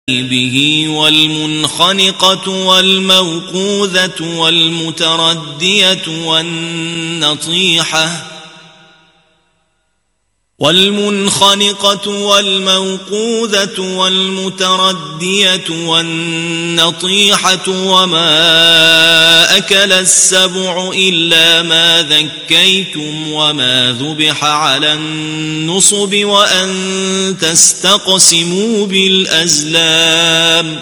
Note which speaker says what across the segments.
Speaker 1: به والمنخنقة والموقوذة والمتردية والنطيحة وما أكل السبع إلا ما ذكيتم وما ذبح على النصب وأن تستقسموا بالأزلام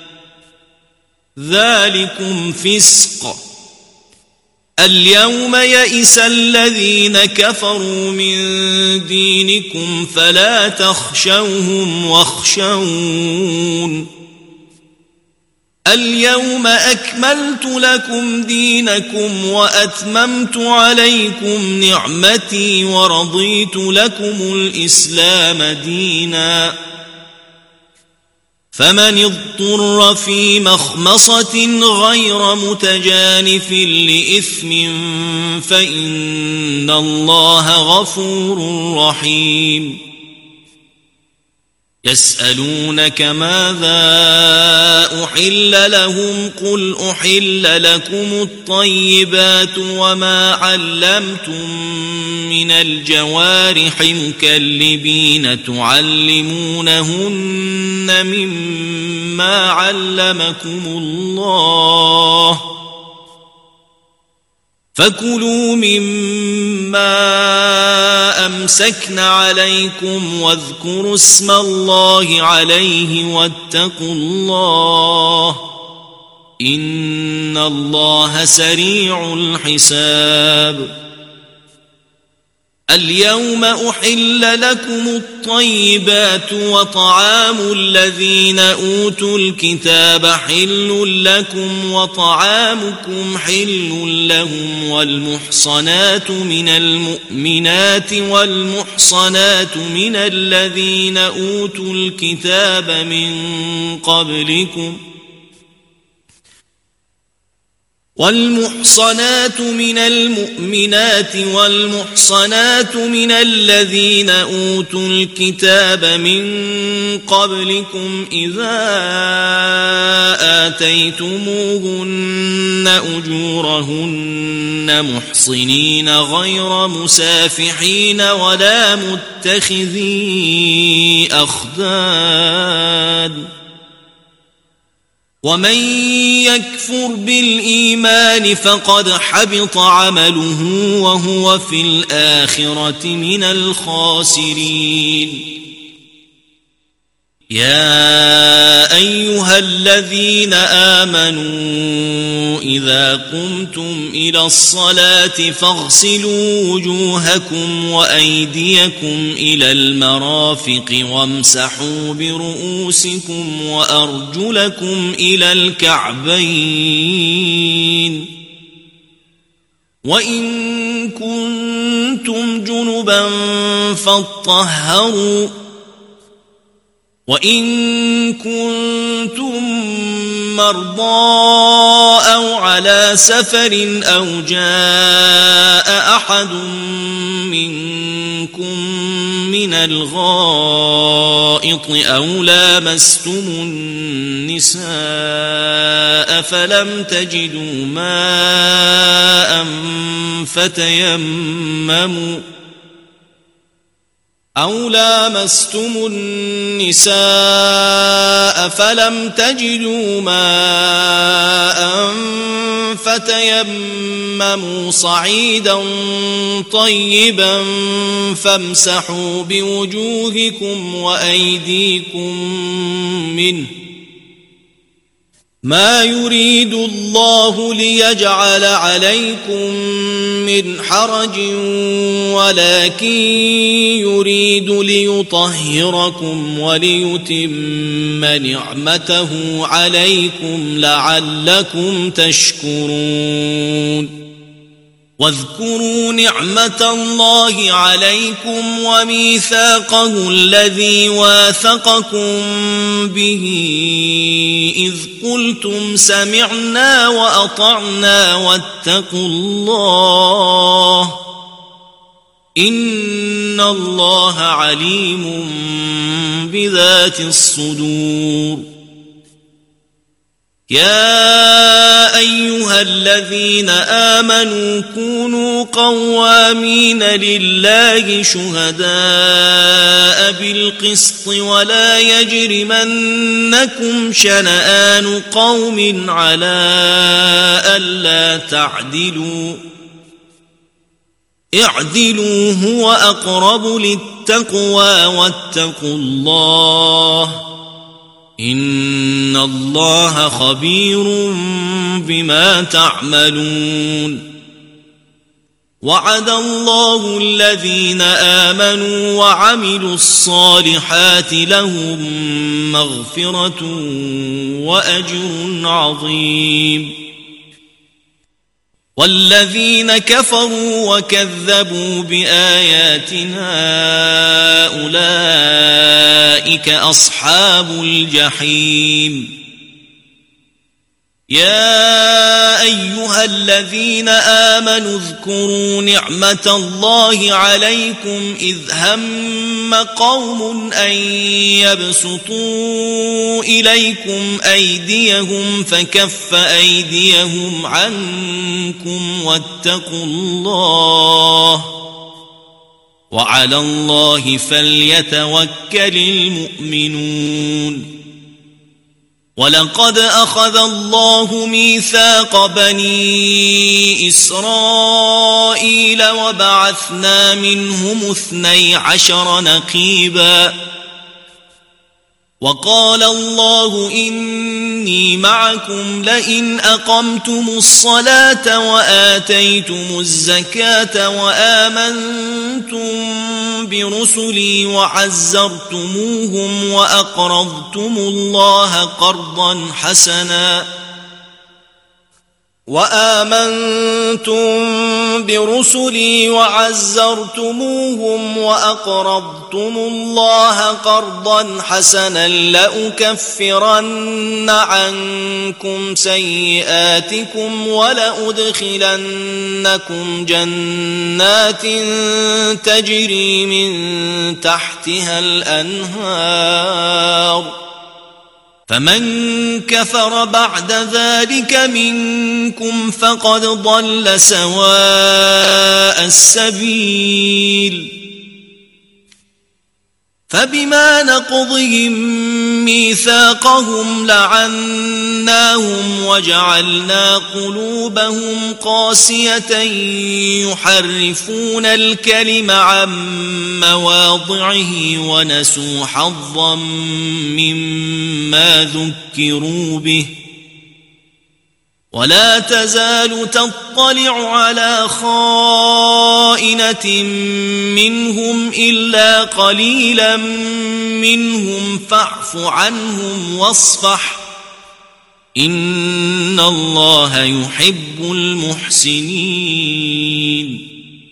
Speaker 1: ذلكم فسق. اليوم يئس الذين كفروا من دينكم فلا تخشوهم واخشون اليوم أكملت لكم دينكم وأتممت عليكم نعمتي ورضيت لكم الإسلام دينا فمن اضطر في مخمصة غير متجانف لإثم فإن الله غفور رحيم. يسألونك ماذا أحل لهم قل أحل لكم الطيبات وما علمتم من الجوارح مكلبين تعلمونهن مما علمكم الله فكلوا مما أمسكن عليكم واذكروا اسم الله عليه واتقوا الله إن الله سريع الحساب. اليوم أحل لكم الطيبات وطعام الذين أوتوا الكتاب حل لكم وطعامكم حل لهم والمحصنات من المؤمنات والمحصنات من الذين أوتوا الكتاب من قبلكم والمحصنات من المؤمنات والمحصنات من الذين أوتوا الكتاب من قبلكم إذا آتيتموهن أجورهن محصنين غير مسافحين ولا متخذي أخدان ومن يكفر بالإيمان فقد حبط عمله وهو في الآخرة من الخاسرين. يا أيها الذين آمنوا إذا قمتم إلى الصلاة فاغسلوا وجوهكم وأيديكم إلى المرافق وامسحوا برؤوسكم وأرجلكم إلى الكعبين وإن كنتم جنبا فاطهروا وإن كنتم مرضى أو على سفر أو جاء أحد منكم من الغائط أو لامستم النساء فلم تجدوا ماء فتيمموا صعيدا طيبا فامسحوا بوجوهكم وأيديكم منه ما يريد الله ليجعل عليكم من حرج ولكن يريد ليطهركم وليتم نعمته عليكم لعلكم تشكرون. واذكروا نعمة الله عليكم وميثاقه الذي واثقكم به إذ قلتم سمعنا وأطعنا واتقوا الله إن الله عليم بذات الصدور. يا أيها الذين آمنوا كونوا قوامين لله شهداء بالقسط ولا يجرمنكم شنآن قوم على ألا تعدلوا اعدلوا هو أقرب للتقوى واتقوا الله إن الله خبير بما تعملون وعد الله الذين آمنوا وعملوا الصالحات لهم مغفرة وأجر عظيم والذين كفروا وكذبوا بآياتنا أولئك أصحاب الجحيم يا أيها الذين آمنوا اذكروا نعمة الله عليكم إذ هم قوم أن يبسطوا إليكم أيديهم فكف أيديهم عنكم واتقوا الله وعلى الله فليتوكل المؤمنون ولقد أخذ الله ميثاق بني إسرائيل وبعثنا منهم 12 نقيبا وقال الله إني معكم لئن أقمتم الصلاة وآتيتم الزكاة وآمنتم برسلي وعزرتموهم وأقرضتم الله قرضا حسنا لأكفرن عنكم سيئاتكم ولأدخلنكم جنات تجري من تحتها الأنهار فمن كفر بعد ذلك منكم فقد ضل سواء السبيل فبما نقضهم ميثاقهم لعناهم وجعلنا قلوبهم قاسية يحرفون الكلم عن مواضعه ونسوا حظا مما ذكروا به ولا تزال تطلع على خائنة منهم إلا قليلا منهم فاعف عنهم واصفح إن الله يحب المحسنين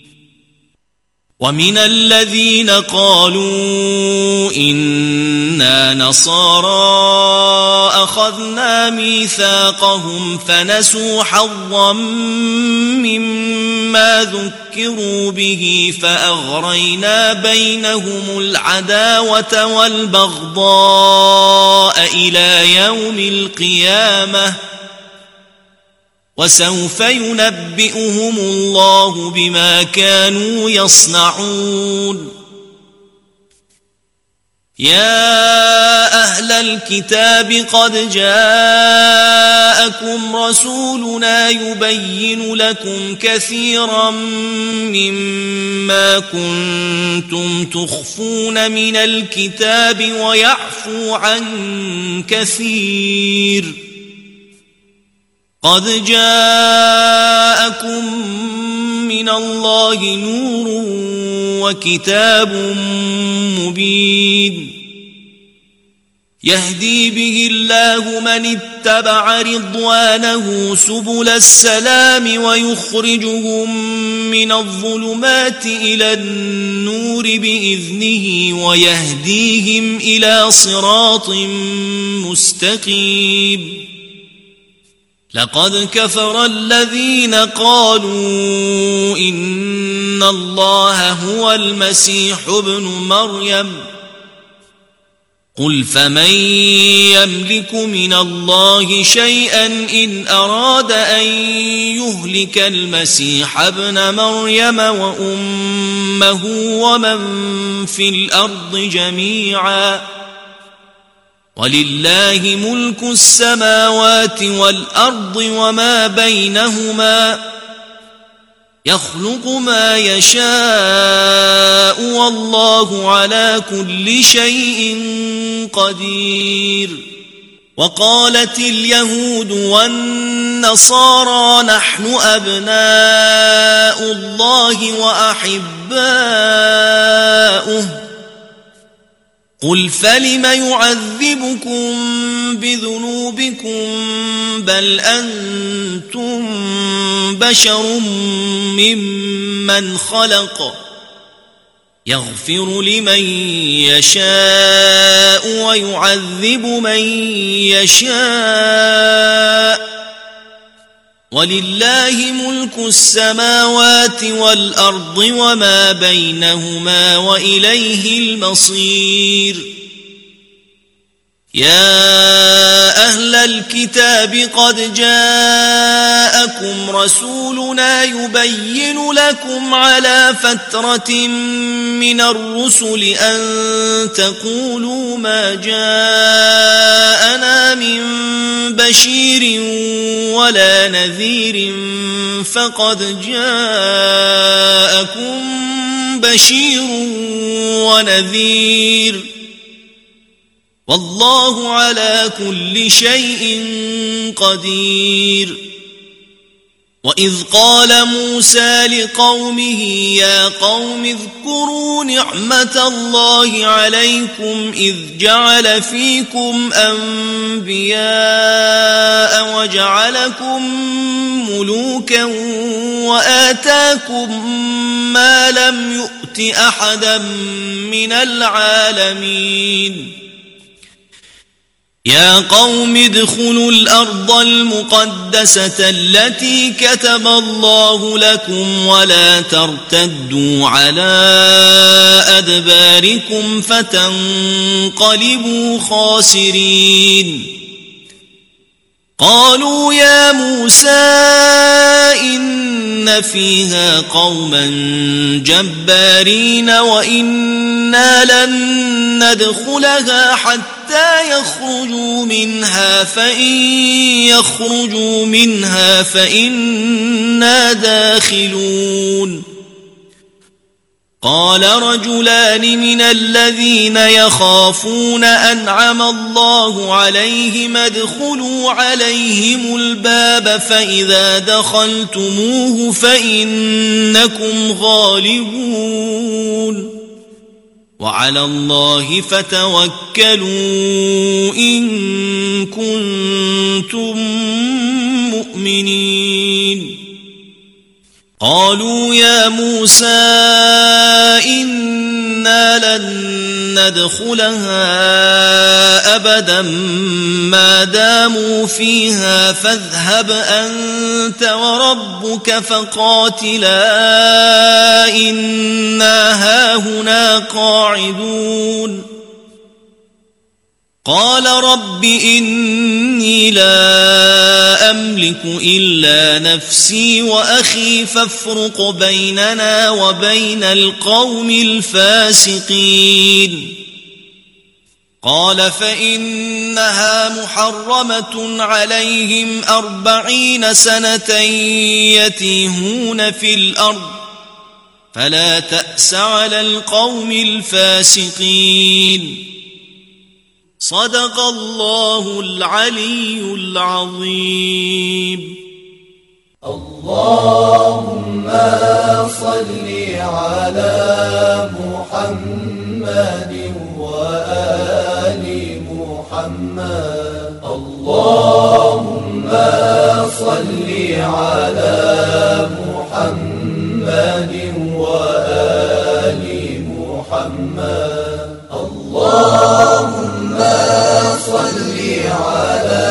Speaker 1: ومن الذين قالوا إنا نصارى أخذنا ميثاقهم فنسوا حظا مما ذكروا به فأغرينا بينهم العداوة والبغضاء إلى يوم القيامة وسوف ينبئهم الله بما كانوا يصنعون يا أهل الكتاب قد جاءكم رسولنا يبين لكم كثيرا مما كنتم تخفون من الكتاب ويعفو عن كثير قد جاءكم من الله نور وكتاب مبين يهدي به الله من اتبع رضوانه سبل السلام ويخرجهم من الظلمات إلى النور بإذنه ويهديهم إلى صراط مستقيم لقد كفر الذين قالوا إن الله هو المسيح ابن مريم قل فمن يملك من الله شيئا إن أراد أن يهلك المسيح ابن مريم وأمه ومن في الأرض جميعا ولله ملك السماوات والأرض وما بينهما يخلق ما يشاء والله على كل شيء قدير. وقالت اليهود والنصارى نحن أبناء الله وأحباؤه قل فلم يعذبكم بذنوبكم بل أنتم بشر ممن خلق يغفر لمن يشاء ويعذب من يشاء ولله ملك السماوات والأرض وما بينهما وإليه المصير. يا أهل الكتاب قد جاءكم رسولنا يبين لكم على فترة من الرسل أن تقولوا ما جاءنا من بشير ولا نذير فقد جاءكم بشير ونذير والله على كل شيء قدير. وإذ قال موسى لقومه يا قوم اذكروا نعمة الله عليكم إذ جعل فيكم أنبياء وجعلكم ملوكا وآتاكم ما لم يؤت أحدا من العالمين. يا قوم ادخلوا الأرض المقدسة التي كتب الله لكم ولا ترتدوا على أدباركم فتنقلبوا خاسرين. قالوا يا موسى إن فيها قوما جبارين وإنا لن ندخلها حتى يخرجوا منها فإن يخرجوا منها فإنا داخلون. قال رجلان من الذين يخافون أنعم الله عليهم ادخلوا عليهم الباب فإذا دخلتموه فإنكم غالبون وعلى الله فتوكلوا إن كنتم مؤمنين. قالوا يا موسى إنا لن ندخلها أبدا ما داموا فيها فاذهب أنت وربك فقاتلا إنا هاهنا قاعدون. قال رب إني لا أملك إلا نفسي وأخي فافرق بيننا وبين القوم الفاسقين. قال فإنها محرمة عليهم 40 سنة يتيهون في الأرض فلا تأس على القوم الفاسقين. صدق الله العلي العظيم.
Speaker 2: اللهم صل على محمد وآل محمد. اللهم صل على محمد وآل محمد. اللهم صل على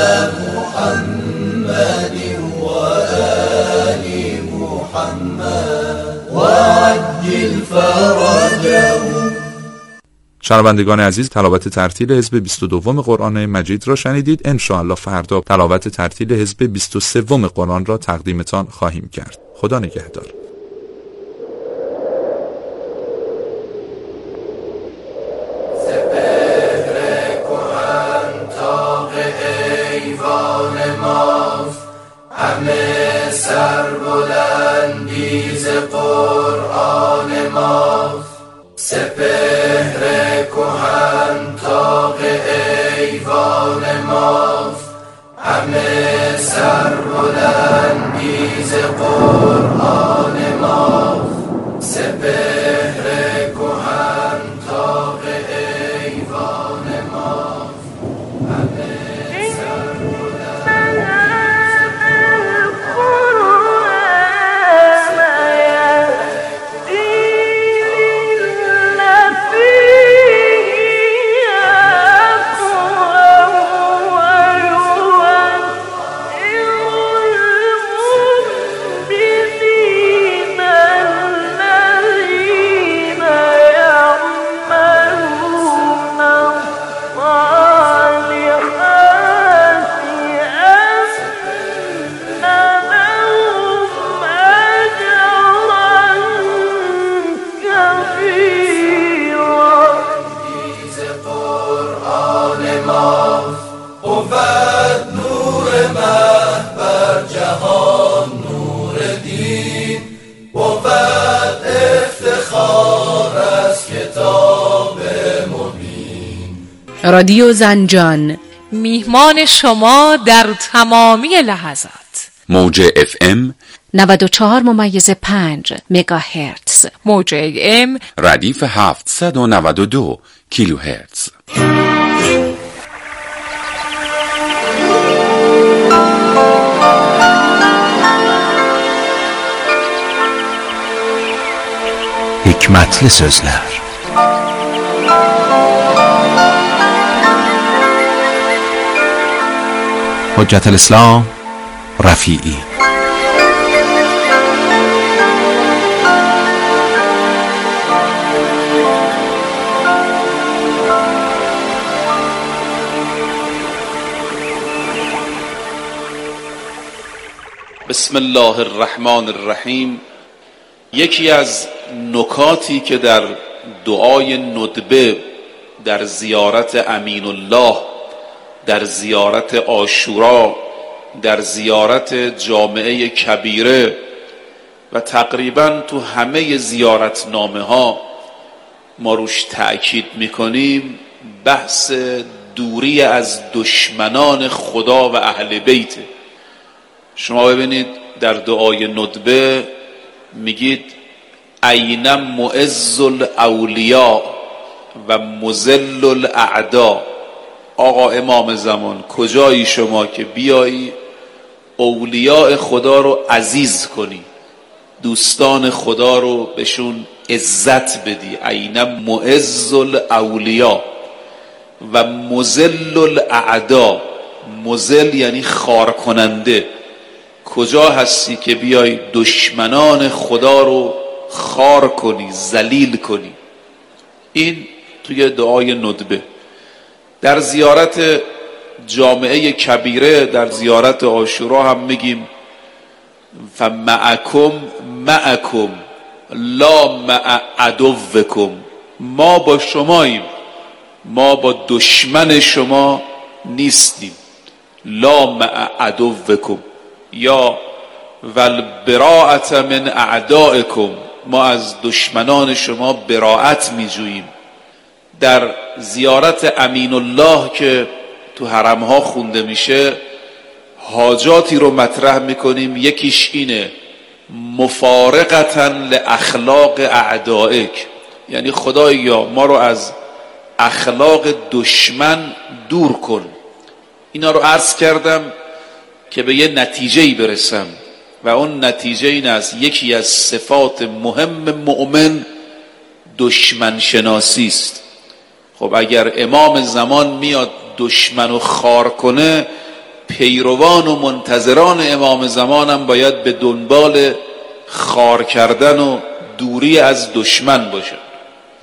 Speaker 2: محمد وآل محمد وعجل فرجه.
Speaker 3: شنوندگان عزیز، تلاوت ترتیل حزب 22 قرآن مجید را شنیدید. ان شاء الله فردا تلاوت ترتیل حزب 23 قرآن را تقدیمتان خواهیم کرد. خدا نگهدار.
Speaker 2: همه سربلندی ز قرآن ماست، سپهر کهن طاق ایوان ماست. همه سربلندی ز قرآن ماست، سپهر کهن طاق ایوان ماست. همه
Speaker 4: رادیو زنجان
Speaker 5: میهمان شما در تمامی لحظات.
Speaker 6: موج FM
Speaker 4: 94.5 مگاهرتز،
Speaker 5: موج AM
Speaker 6: ردیف 792 کیلوهرتز.
Speaker 7: Hikmatli sözler. حجت الاسلام رفیعی.
Speaker 8: بسم الله الرحمن الرحیم. یکی از نکاتی که در دعای ندبه، در زیارت امین الله، در زیارت عاشورا، در زیارت جامعه کبیره و تقریبا تو همه زیارتنامه ها ما روش تأکید میکنیم، بحث دوری از دشمنان خدا و اهل بیت. شما ببینید در دعای ندبه میگید این معز الاولیاء و مذل الاعداء. آقا امام زمان، کجایی شما که بیایی اولیاء خدا رو عزیز کنی، دوستان خدا رو بهشون عزت بدی. این معز الاولیاء و مذل الاعداء. مذل یعنی خار کننده. کجا هستی که بیای دشمنان خدا رو خار کنی، ذلیل کنی؟ این توی دعای ندبه. در زیارت جامعه کبیره، در زیارت عاشورا هم میگیم فمعکم معکم لا مع عدوکم. ما با شماییم، ما با دشمن شما نیستیم. لا مع عدوکم یا والبراءة من اعدائکم. ما از دشمنان شما براءت میجوییم. در زیارت امین الله که تو حرمها خونده میشه، حاجاتی رو مطرح میکنیم. یکیش اینه مفارقتا لاخلاق اعدائک، یعنی خدایا ما رو از اخلاق دشمن دور کن. اینا رو عرض کردم که به یه نتیجه‌ای برسم و اون نتیجه این است: یکی از صفات مهم مؤمن دشمن شناسی است. خب اگر امام زمان میاد دشمن رو خار کنه، پیروان و منتظران امام زمان هم باید به دنبال خار کردن و دوری از دشمن باشه.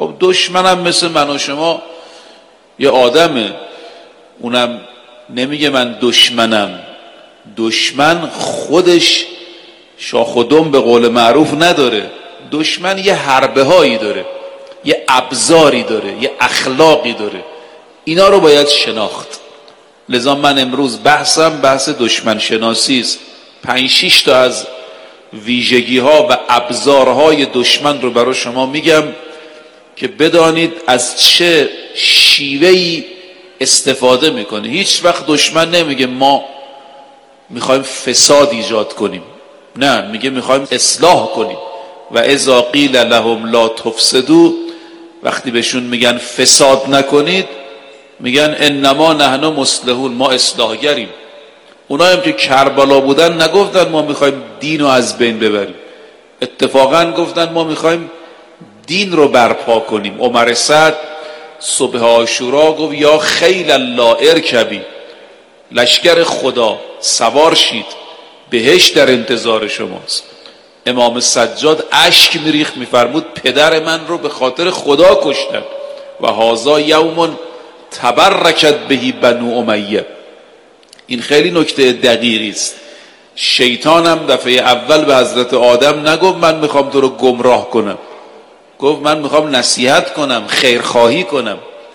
Speaker 8: خب دشمنم مثل من و شما یه آدمه، اونم نمیگه من دشمنم. دشمن خودش شاخ و دم به قول معروف نداره. دشمن یه حربه هایی داره، یه ابزاری داره، یه اخلاقی داره. اینا رو باید شناخت. لذا من امروز بحث دشمن شناسی است. 5-6 تا از ویژگی ها و ابزارهای دشمن رو برای شما میگم که بدانید از چه شیوهی استفاده میکنه. هیچ وقت دشمن نمیگه ما میخوایم فساد ایجاد کنیم، نه، میگه میخوایم اصلاح کنیم. و اذا قیل لهم لا تفسدوا، وقتی بهشون میگن فساد نکنید میگن انما نحن مصلحون، ما اصلاحگریم. اونایی هم که کربلا بودن نگفتن ما میخوایم دین رو از بین ببریم، اتفاقا گفتن ما میخوایم دین رو برپا کنیم. عمر سعد صبح عاشورا گفت یا خیل الله ارکبی، لشکر خدا سوار شید، بهشت در انتظار شماست. امام سجاد اشک میریخت، میفرمود پدر من رو به خاطر خدا کشتن و هذا یوم تبرکت بهی بنو امیه. این خیلی نکته دقیقی است. شیطان هم دفعه اول به حضرت آدم نگفت من میخوام تو رو گمراه کنم، گفت من میخوام نصیحت کنم، خیرخواهی کنم.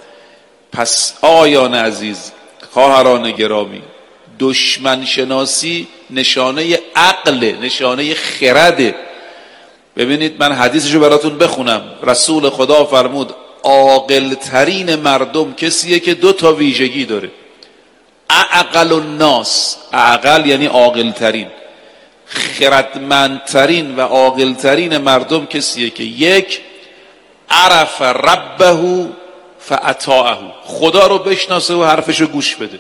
Speaker 8: پس آقایان عزیز، خواهران گرامی، دشمن شناسی نشانه عقل، نشانه خرده. ببینید من حدیثشو براتون بخونم. رسول خدا فرمود عاقل ترین مردم کسیه که 2 تا ویژگی داره. اعقل الناس، اعقل یعنی عاقل ترین، خردمندترین و عاقل ترین مردم کسیه که 1 عرف ربه فاطاعه، خدا رو بشناسه و حرفشو گوش بده.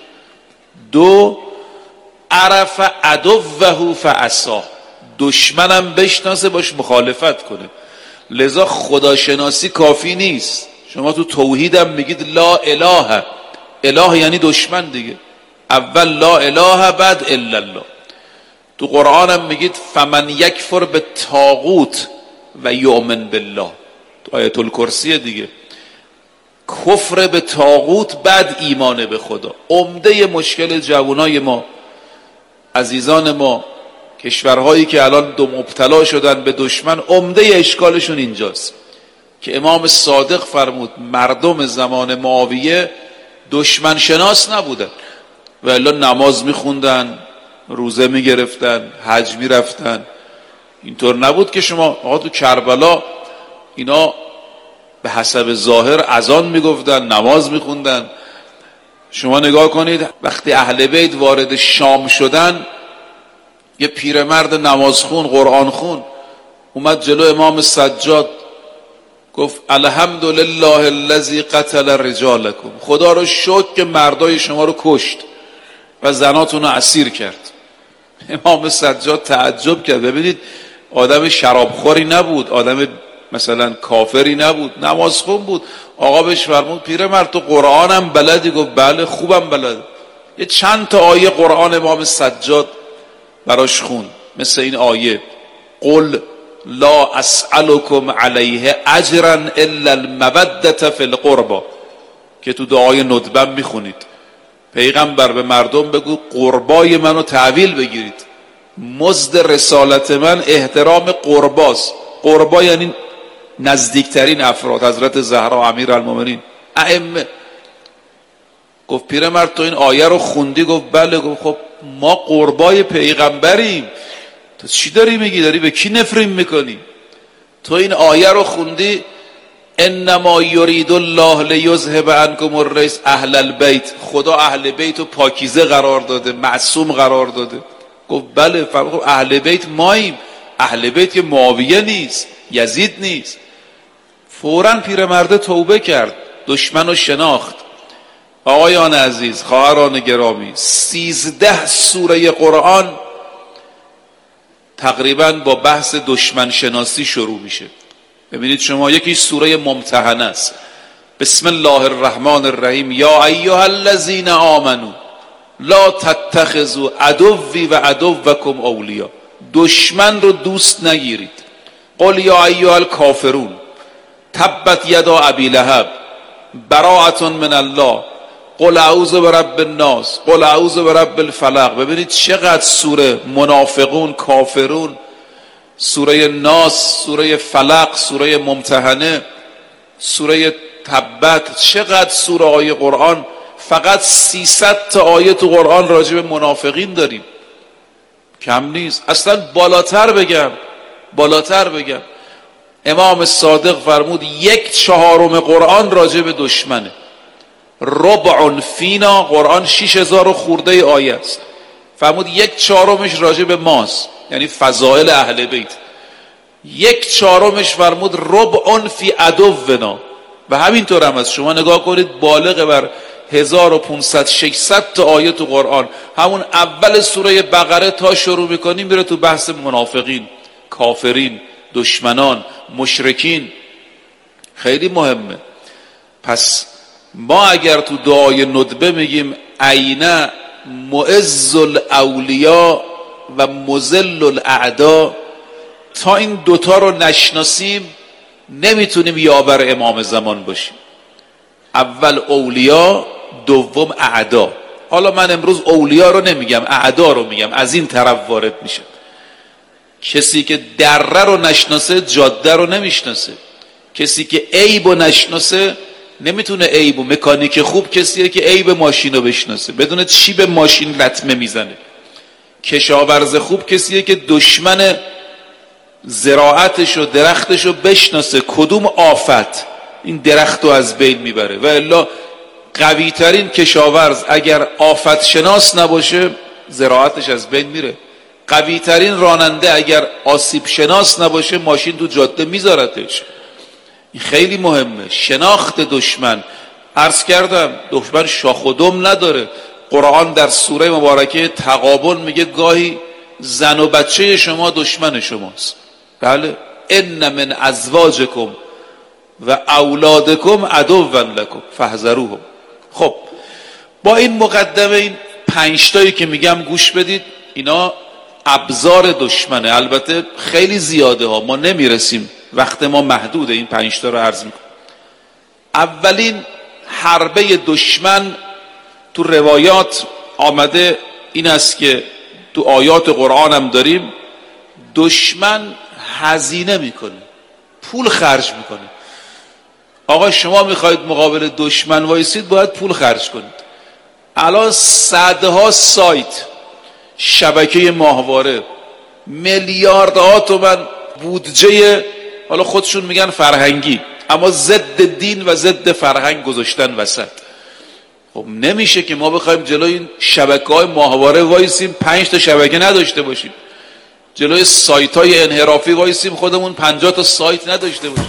Speaker 8: 2 عرف عدوه فعصاه، دشمنم بشناسه باش مخالفت کنه. لذا خداشناسی کافی نیست. شما تو توحیدم میگید لا اله، اله یعنی دشمن دیگه، اول لا اله بعد الا الله. تو قرآنم میگید فمن یکفر به طاغوت و یؤمن بالله، تو آیت الکرسی دیگه، کفر به طاغوت بعد ایمان به خدا. عمده مشکل جوانای ما، عزیزان ما، کشورهایی که الان دو مبتلا شدن به دشمن، عمده اشکالشون اینجاست که امام صادق فرمود مردم زمان معاویه دشمن شناس نبودن و الا نماز میخوندن، روزه میگرفتن، حج میرفتن. اینطور نبود که شما آقا تو کربلا اینا به حسب ظاهر اذان میگفتن، نماز میخوندن. شما نگاه کنید وقتی اهل بیت وارد شام شدن، یه پیرمرد نمازخون، قرآن خون اومد جلو امام سجاد گفت الحمدلله الذی قتل رجالکم، خدا رو شکر که مردای شما رو کشت و زناتون رو اسیر کرد. امام سجاد تعجب کرد. ببینید آدم شرابخوری نبود، آدم مثلا کافری نبود، نمازخون بود. آقا بهش فرمود پیرمرد تو قرآنم بلدی؟ گفت بله خوبم بلد. یه چند تا آیه قرآن امام سجاد براش خوند، مثل این آیه قل لا اسألكم علیه اجرا الا المودة فی القربى که تو دعای ندبم میخونید. پیغمبر به مردم بگو قربای منو تحویل بگیرید، مزد رسالت من احترام قرباست. قربا یعنی نزدیکترین افراد، حضرت زهرا امیرالمومنین، ائمه. گفت پیرمرد تو این آیه رو خوندی؟ گفت بله. گفت خب ما قربای پیغمبریم، تو چی داری میگی؟ داری به کی نفرین میکنی؟ تو این آیه رو خوندی انما یرید الله لیذهب عنکم الرجس اهل البیت، خدا اهل بیت رو پاکیزه قرار داده، معصوم قرار داده. گفت بله. فرمود اهل بیت ماییم، اهل بیت که معاویه نیست، یزید نیست. فوراً پیرمرد توبه کرد، دشمن رو شناخت. آقایان عزیز، خواهران گرامی، 13 سوره قرآن تقریبا با بحث دشمن شناسی شروع میشه. ببینید شما یکی سوره ممتحنه است. بسم الله الرحمن الرحیم یا ایها الذین آمنو لا تتخذوا عدوی و عدوکم اولیا، دشمن رو دوست نگیرید. قل یا ایها الکافرون، تبت یدا ابی لهب، براءة من الله، قل اعوذ برب الناس، قل اعوذ برب الفلق. ببینید چقدر سوره منافقون، کافرون، سوره ناس، سوره فلق، سوره ممتحنه، سوره تبت، چقدر سوره های قرآن. فقط 300 تا آیه تو قرآن راجع به منافقین داریم، کم نیست. اصلا بالاتر بگم امام صادق فرمود 1/4 قرآن راجع به دشمنه. ربع فینا، قرآن 6000 خورده آیه است، فرمود 1/4 راجع به ماست، یعنی فضائل اهل بیت. 1/4 فرمود ربع فی عدونا. و همینطور هم است. شما نگاه کنید بالغ بر 1500-600 تا آیه تو قرآن، همون اول سوره بقره تا شروع میکنیم میره تو بحث منافقین، کافرین، دشمنان، مشرکین. خیلی مهمه. پس ما اگر تو دعای ندبه میگیم عین معز الاولیاء و مذل الاعداء، تا این دوتا رو نشناسیم نمیتونیم یاور امام زمان باشیم. اول اولیا، دوم اعدا. حالا من امروز اولیا رو نمیگم، اعدا رو میگم، از این طرف وارد میشه. کسی که دره رو نشناسه جاده رو نمیشناسه. کسی که عیب رو نشناسه نمیتونه عیب. و مکانیک خوب کسیه که عیب ماشین رو بشناسه، بدونه چی به ماشین لطمه میزنه. کشاورز خوب کسیه که دشمن زراعتش و درختش رو بشناسه، کدوم آفت این درخت رو از بین میبره. و الا قوی ترین کشاورز اگر آفت شناس نباشه زراعتش از بین میره. قوی ترین راننده اگر آسیب شناس نباشه ماشین تو جاده میذارتش. این خیلی مهمه، شناخت دشمن. عرض کردم دشمن شاخ و دم نداره. قرآن در سوره مبارکه تغابن میگه گاهی زن و بچه شما دشمن شماست. بله، ان من ازواجکم و اولادکم عدوا لکم فاحذروهم. خب با این مقدمه، این 5 تایی که میگم گوش بدید، اینا ابزار دشمنه. البته خیلی زیاده ها، ما نمیرسیم، وقت ما محدوده. این 5 تا رو عرض میکنم. اولین حربه دشمن تو روایات آمده این است که تو آیات قرآن هم داریم، دشمن هزینه میکنه، پول خرج میکنه. آقا شما میخواید مقابل دشمن وایسید باید پول خرج کنید. الان صدها سایت، شبکه ماهواره، میلیاردها تومان بودجه، حالا خودشون میگن فرهنگی، اما ضد دین و ضد فرهنگ گذاشتن وسط. خب نمیشه که ما بخوایم جلوی این شبکه‌های ماهواره وایسیم 5 تا شبکه نداشته باشیم، جلوی سایت‌های انحرافی وایسیم خودمون 50 تا سایت نداشته باشیم.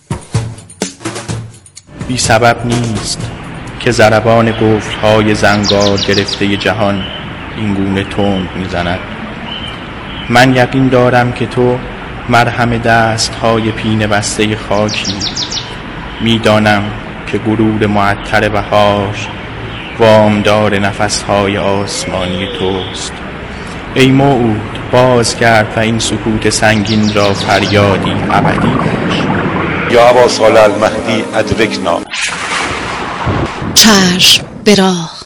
Speaker 9: بی سبب نیست که ضربان قفل‌های زنگار گرفته جهان این گونه تند میزند. من یقین دارم که تو مرهم دست‌های پینه بسته خاکی. میدانم که گرور معطر بهار وامدار نفس‌های آسمانی توست. ای موعود بازگرد و این سکوت سنگین را فریادی ابدی باش.
Speaker 10: یا ابا صالح المهدی ادرکنا.
Speaker 4: چشم به راه.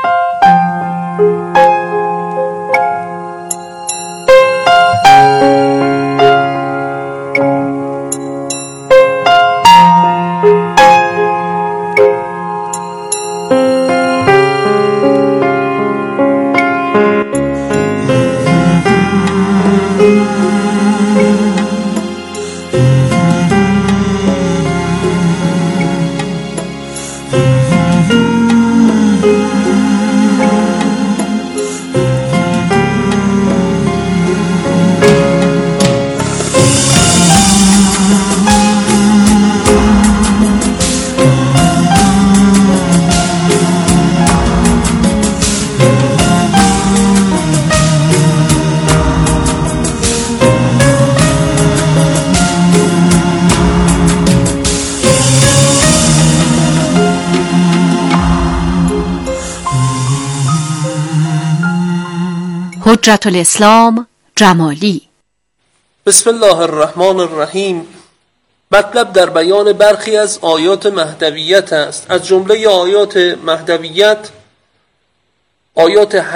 Speaker 4: حجت الاسلام جمالی.
Speaker 11: بسم الله الرحمن الرحیم. مطلب در بیان برخی از آیات مهدویت است. از جمله آیات مهدویت آیات